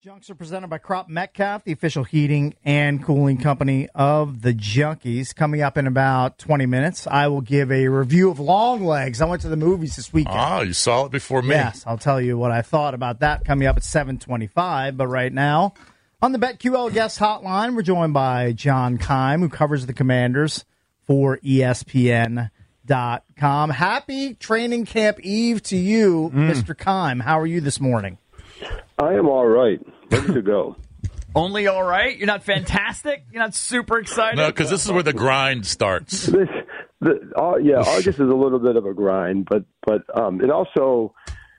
Junks are presented by Crop Metcalf, the official heating and cooling company of the Junkies. Coming up in about 20 minutes, I will give a review of Longlegs. I went to the movies this weekend. Oh, you saw it before me. Yes, I'll tell you what I thought about that coming up at 7:25. But right now, on the BetQL guest hotline, we're joined by John Keim, who covers the Commanders for ESPN.com. Happy training camp eve to you, Mr. Keim. How are you this morning? I am all right. Ready to go. Only all right? You're not fantastic? You're not super excited? No, because this is where the grind starts. August is a little bit of a grind, but it also,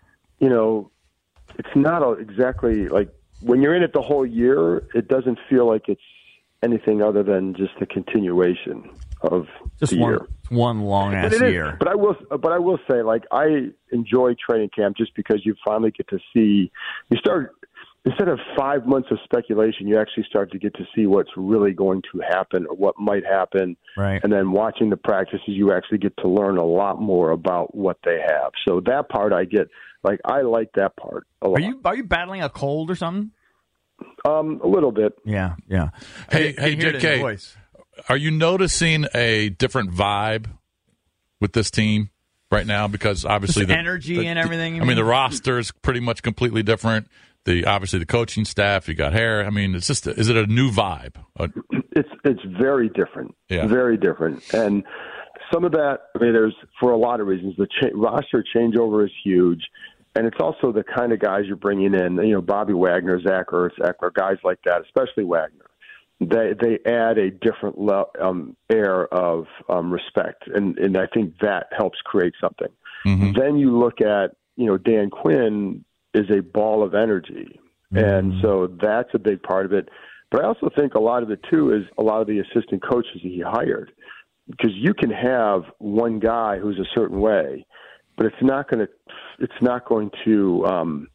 it's not exactly like when you're in it the whole year, it doesn't feel like it's anything other than just a continuation of the year. One long ass year. But I will say, like, I enjoy training camp just because you finally get to see. You start instead of 5 months of speculation, you actually start to get to see what's really going to happen or what might happen. Right. And then watching the practices, you actually get to learn a lot more about what they have. So that part I get. Like, I like that part a lot. Are you battling a cold or something? A little bit. Yeah. Hey, JK. Are you noticing a different vibe with this team right now? Because obviously the energy and everything. The roster is pretty much completely different. Obviously the coaching staff. You got hair. I mean, it's just. Is it a new vibe? It's very different. Yeah. Very different. And some of that. There's for a lot of reasons. The roster changeover is huge, and it's also the kind of guys you're bringing in. Bobby Wagner, Zach Ertz, Eckler, guys like that, especially Wagner. They add a different air of respect, and I think that helps create something. Mm-hmm. Then you look at, Dan Quinn is a ball of energy, and so that's a big part of it. But I also think a lot of it, too, is a lot of the assistant coaches he hired, because you can have one guy who's a certain way, but it's not going to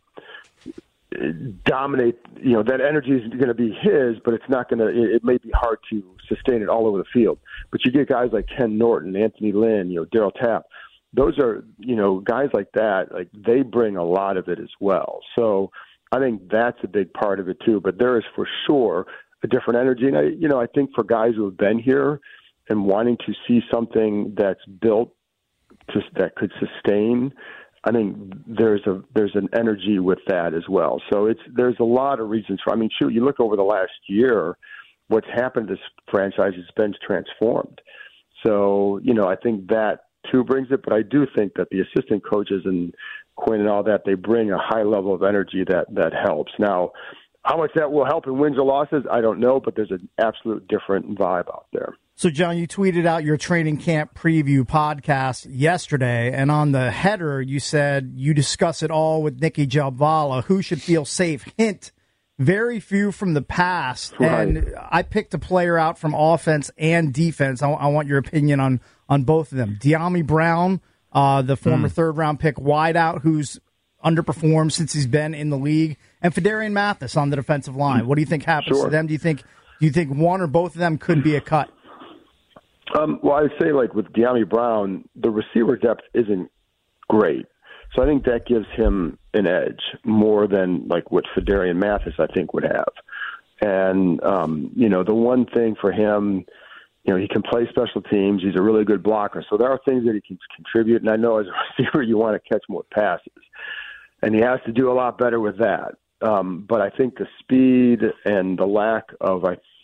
dominate. That energy is going to be his, but it's not going to. It may be hard to sustain it all over the field. But you get guys like Ken Norton, Anthony Lynn, Daryl Tapp. Those are guys like that. Like, they bring a lot of it as well. So I think that's a big part of it too. But there is for sure a different energy, and I think for guys who have been here and wanting to see something that's built that could sustain. I think there's an energy with that as well. So there's a lot of reasons for. You look over the last year, what's happened to this franchise has been transformed. So I think that too brings it. But I do think that the assistant coaches and Quinn and all that, they bring a high level of energy that helps. Now, how much that will help in wins or losses, I don't know. But there's an absolute different vibe out there. So, John, you tweeted out your training camp preview podcast yesterday, and on the header, you said you discuss it all with Nicky Jhabvala. Who should feel safe? Hint, very few from the past. Right. And I picked a player out from offense and defense. I want your opinion on both of them. De'Ami Brown, the former third-round pick wideout who's underperformed since he's been in the league, and Phidarian Mathis on the defensive line. What do you think happens to them? Do you think one or both of them could be a cut? Well, I'd say, like, with De'Ami Brown, the receiver depth isn't great. So I think that gives him an edge more than, like, what Phidarian Mathis, I think, would have. And, the one thing for him, he can play special teams. He's a really good blocker. So there are things that he can contribute. And I know as a receiver, you want to catch more passes. And he has to do a lot better with that. But I think the speed and the lack of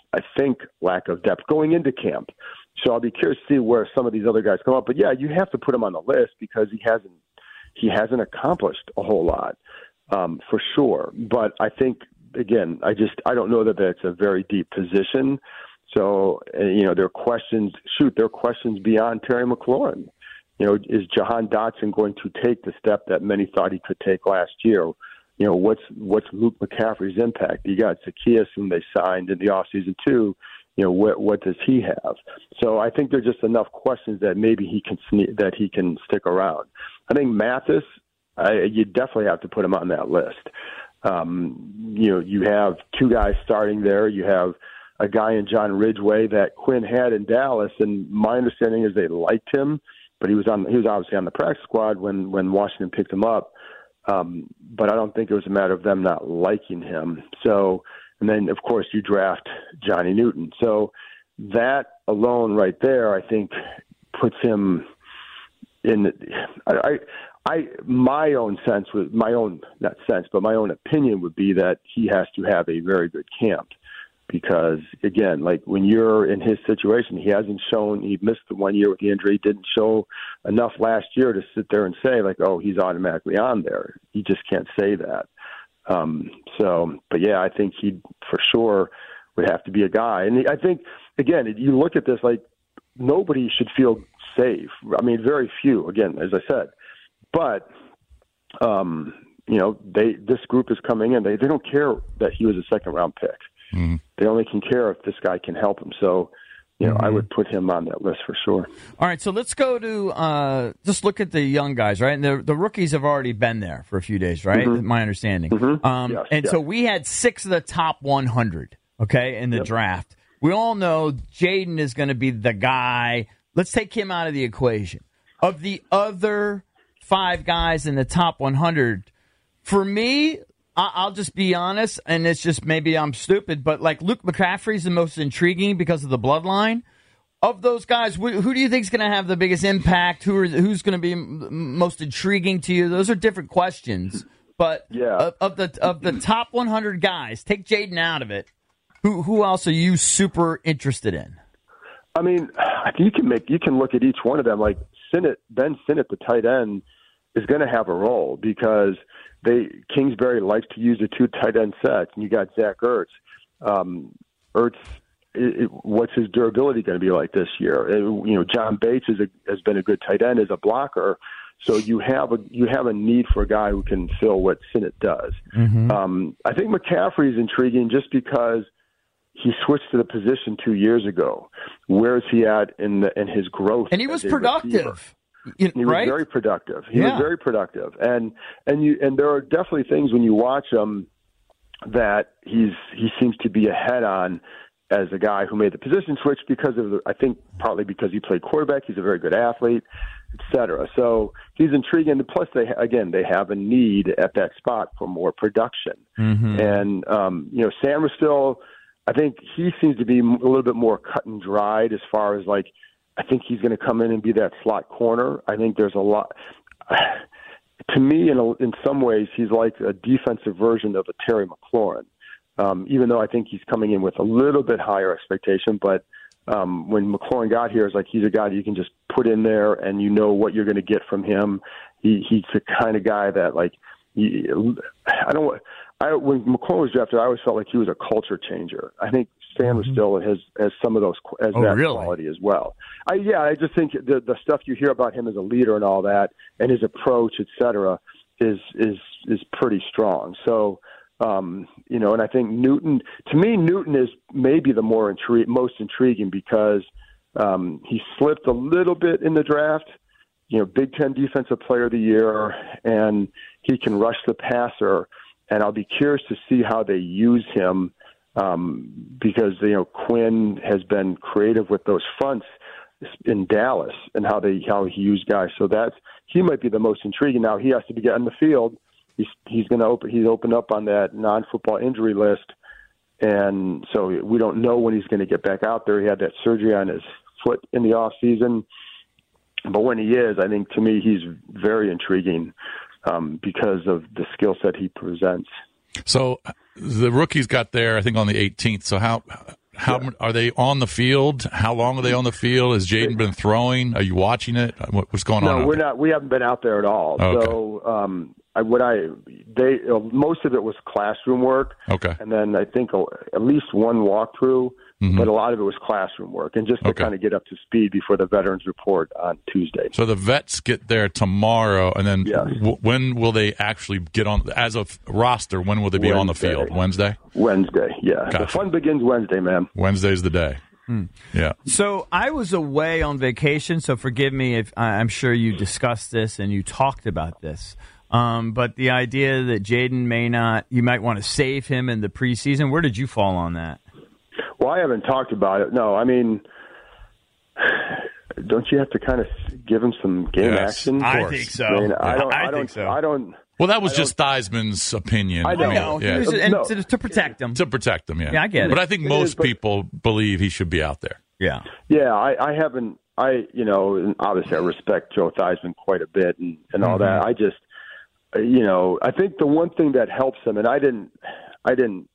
depth going into camp. So I'll be curious to see where some of these other guys come up. But yeah, you have to put him on the list because he hasn't accomplished a whole lot, for sure. But I think, again, I don't know that that's a very deep position. So there are questions. There are questions beyond Terry McLaurin. Is Jahan Dotson going to take the step that many thought he could take last year? What's Luke McCaffrey's impact? You got Zacchaeus, whom they signed in the offseason too. What does he have? So I think there's just enough questions that maybe he can stick around. I think Mathis, you definitely have to put him on that list. You have two guys starting there. You have a guy in John Ridgeway that Quinn had in Dallas, and my understanding is they liked him, but he was obviously on the practice squad when Washington picked him up. But I don't think it was a matter of them not liking him. So, and then, of course, you draft Johnny Newton. So that alone right there, I think, puts him in my own sense, my own opinion would be that he has to have a very good camp. Because, again, like when you're in his situation, he hasn't shown, he missed the 1 year with the injury, didn't show enough last year to sit there and say, like, oh, he's automatically on there. You just can't say that. But yeah, I think he for sure would have to be a guy. And I think, again, you look at this, like, nobody should feel safe. I mean, very few, again, as I said. But, this group is coming in. They don't care that he was a second-round pick. Mm-hmm. They only can care if this guy can help him. So, I would put him on that list for sure. All right, so let's go to just look at the young guys, right? And the rookies have already been there for a few days, right? Mm-hmm. My understanding. Mm-hmm. So we had 6 of the top 100, okay, in the draft. We all know Jaden is going to be the guy. Let's take him out of the equation. Of the other 5 guys in the top 100, for me, I'll just be honest, and it's just maybe I'm stupid, but like Luke McCaffrey's the most intriguing because of the bloodline. Of those guys, who do you think is going to have the biggest impact? Who's going to be most intriguing to you? Those are different questions. But of the top 100 guys, take Jaden out of it. Who else are you super interested in? I mean, you can look at each one of them. Like Ben Sinnott, the tight end, is going to have a role because Kingsbury likes to use the 2 tight end sets, and you got Zach Ertz. What's his durability going to be like this year? John Bates has been a good tight end as a blocker, so you have a need for a guy who can fill what Sinnott does. Mm-hmm. I think McCaffrey is intriguing just because he switched to the position 2 years ago. Where is he at in his growth? And he was productive. He was very productive. He was very productive, and there are definitely things when you watch him that he seems to be ahead on as a guy who made the position switch because of I think partly because he played quarterback. He's a very good athlete, etc. So he's intriguing. Plus, they have a need at that spot for more production. Mm-hmm. And Sam is still. I think he seems to be a little bit more cut and dried as far as like. I think he's going to come in and be that slot corner. I think there's a lot. To me, in some ways, he's like a defensive version of a Terry McLaurin, even though I think he's coming in with a little bit higher expectation. But when McLaurin got here, it's like he's a guy that you can just put in there and you know what you're going to get from him. He's the kind of guy that, like, when McLaurin was drafted, I always felt like he was a culture changer. I think Sam still has some of those quality as well. I just think the stuff you hear about him as a leader and all that, and his approach, et cetera, is pretty strong. So, and I think Newton is maybe the most intriguing because he slipped a little bit in the draft. Big Ten Defensive Player of the Year, and he can rush the passer. And I'll be curious to see how they use him. Because Quinn has been creative with those fronts in Dallas and how he used guys. So he might be the most intriguing. Now he has to get on the field. He's opened up on that non-football injury list, and so we don't know when he's going to get back out there. He had that surgery on his foot in the off season, but when he is, I think to me he's very intriguing because of the skill set he presents. So the rookies got there, I think, on the 18th. So how are they on the field? How long are they on the field? Has Jaden been throwing? Are you watching it? What's going on? No, we're not. We haven't been out there at all. Okay. So most of it was classroom work. Okay. And then I think at least one walkthrough, but a lot of it was classroom work, and just to kind of get up to speed before the veterans report on Tuesday. So the vets get there tomorrow, and then when will they actually get on as a roster? When will they be on the field? Wednesday. Yeah. Gotcha. The fun begins Wednesday, man. Wednesday's the day. Yeah. So I was away on vacation, so forgive me if I'm sure you discussed this and you talked about this. But the idea that Jaden you might want to save him in the preseason, where did you fall on that? Well, I haven't talked about it. No, I mean, don't you have to kind of give him some game action? I think so. I mean, I don't think so. Well, that was just Theismann's opinion. I know. Yeah. To protect him. To protect him, yeah. Yeah, I get it. But I think most people believe he should be out there. Yeah. Yeah, I haven't. And obviously I respect Joe Theismann quite a bit and all that. I just, I think the one thing that helps him, and I didn't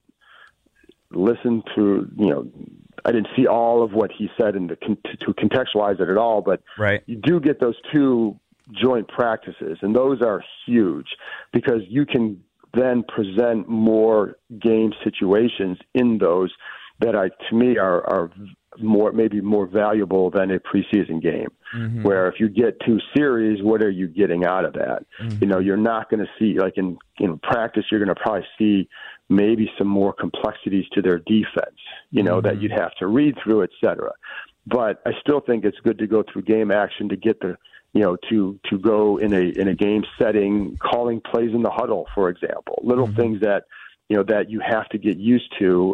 listen to, I didn't see all of what he said to contextualize it at all, but you do get those two joint practices, and those are huge because you can then present more game situations in those that to me are maybe more valuable than a preseason game. Mm-hmm. Where if you get two series, what are you getting out of that? Mm-hmm. You're not going to see, like in practice, you're going to probably see maybe some more complexities to their defense, that you'd have to read through, et cetera. But I still think it's good to go through game action to get the, to go in a game setting, calling plays in the huddle, for example, little things that, that you have to get used to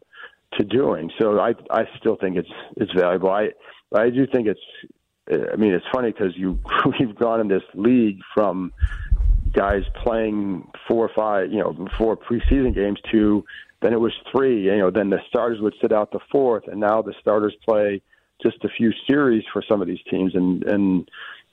doing. So I still think it's valuable. I do think it's funny because we've gone in this league from guys playing 4 or 5, 4 preseason games to then it was 3, then the starters would sit out the 4th, and now the starters play just a few series for some of these teams, and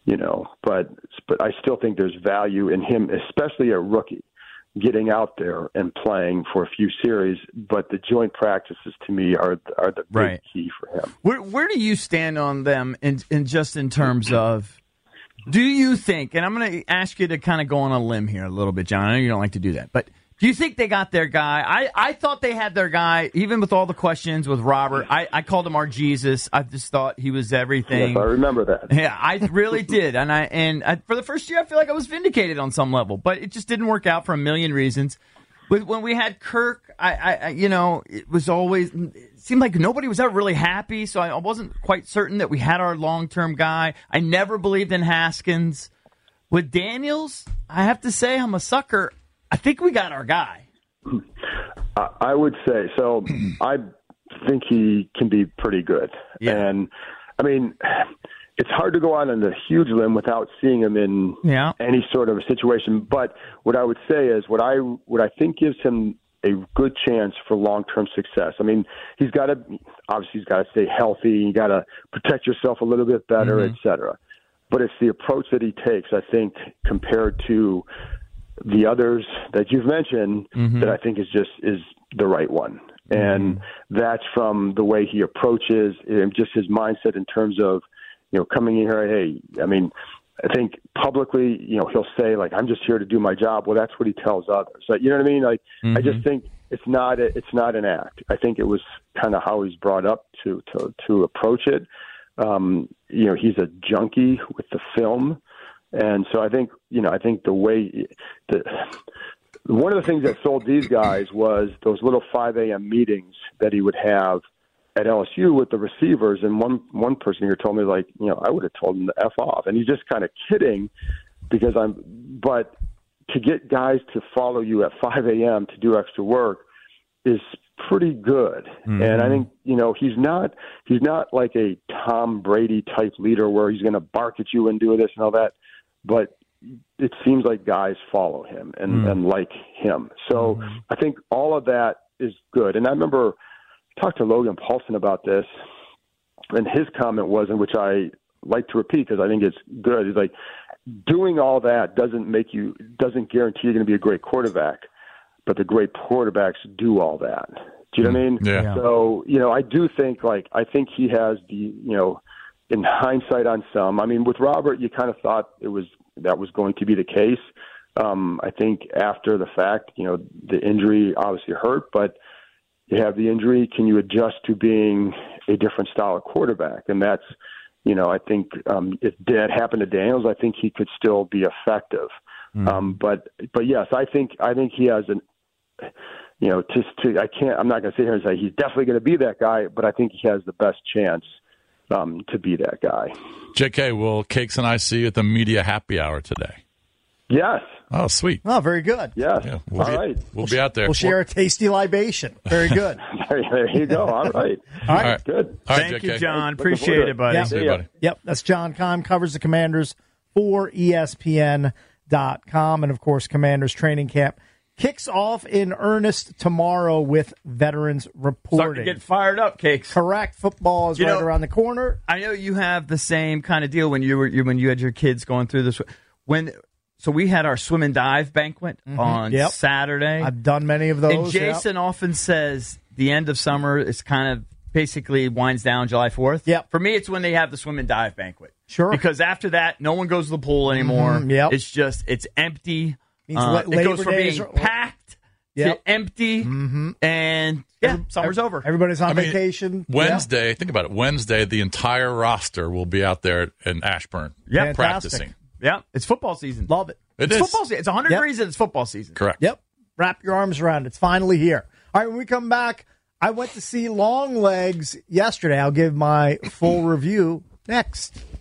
but I still think there's value in him, especially a rookie, getting out there and playing for a few series. But the joint practices to me are the big key for him. Where do you stand on them in terms of? Do you think, and I'm going to ask you to kind of go on a limb here a little bit, John. I know you don't like to do that, but do you think they got their guy? I thought they had their guy, even with all the questions with Robert. I called him our Jesus. I just thought he was everything. Yes, I remember that. Yeah, I really did. And for the first year, I feel like I was vindicated on some level, but it just didn't work out for a million reasons. When we had Kirk, it was always, it seemed like nobody was ever really happy, so I wasn't quite certain that we had our long-term guy. I never believed in Haskins. With Daniels, I have to say I'm a sucker. I think we got our guy. I would say so. I think he can be pretty good. Yeah. And, I mean, it's hard to go out on a huge limb without seeing him in any sort of a situation. But what I would say is what I think gives him a good chance for long-term success. I mean, he's got to stay healthy. You got to protect yourself a little bit better, et cetera. But it's the approach that he takes, I think, compared to the others that you've mentioned, that I think is the right one. And that's from the way he approaches and just his mindset in terms of, coming in here, hey, I mean, I think publicly, he'll say, like, I'm just here to do my job. Well, that's what he tells others. So, you know what I mean? Like, I just think it's not an act. I think it was kind of how he's brought up to approach it. He's a junkie with the film. And so I think the way one of the things that sold these guys was those little 5 a.m. meetings that he would have at LSU with the receivers. And one person here told me, like, I would have told him to F off. And he's just kind of kidding but to get guys to follow you at 5 a.m. to do extra work is pretty good. And I think, he's not like a Tom Brady type leader where he's going to bark at you and do this and all that. But it seems like guys follow him and like him. So I think all of that is good. And I remember I talked to Logan Paulson about this, and his comment was, in which I like to repeat because I think it's good, is like, doing all that doesn't guarantee you're going to be a great quarterback, but the great quarterbacks do all that. Do you know what I mean? Yeah. So, I do think, I think he has the, in hindsight on some. I mean, with Robert, you kind of thought that was going to be the case. I think after the fact, the injury obviously hurt, but you have the injury. Can you adjust to being a different style of quarterback? And that's, I think if that happened to Daniels, I think he could still be effective. But yes, I think he has I'm not going to sit here and say he's definitely going to be that guy, but I think he has the best chance to be that guy. JK, will Cakes and I see you at the media happy hour today? Yes. Oh, sweet. Oh, very good. Yes. Yeah, All right. We'll be out there. We'll share a tasty libation. Very good. There you go. All right. All right. Good. All right, Thank JK. you, John. Appreciate it, buddy. Yep. See you, buddy. Yep, that's John Keim, covers the Commanders for ESPN. And, of course, Commanders training camp kicks off in earnest tomorrow with veterans reporting. Starting to get fired up, Cakes. Correct. Football is around the corner. I know you have the same kind of deal when you had your kids going through this. So we had our swim and dive banquet on Saturday. I've done many of those. And Jason often says the end of summer is kind of basically winds down July 4th. Yep. For me, it's when they have the swim and dive banquet. Sure. Because after that, no one goes to the pool anymore. Yep. It's empty. Means it goes from being packed to empty. And summer's over. Everybody's on vacation. Wednesday, think about it. Wednesday, the entire roster will be out there in Ashburn practicing. Yeah, it's football season. Love it. It's football season. It's 100 degrees and it's football season. Correct. Yep. Wrap your arms around it. It's finally here. All right, when we come back, I went to see Longlegs yesterday. I'll give my full review next.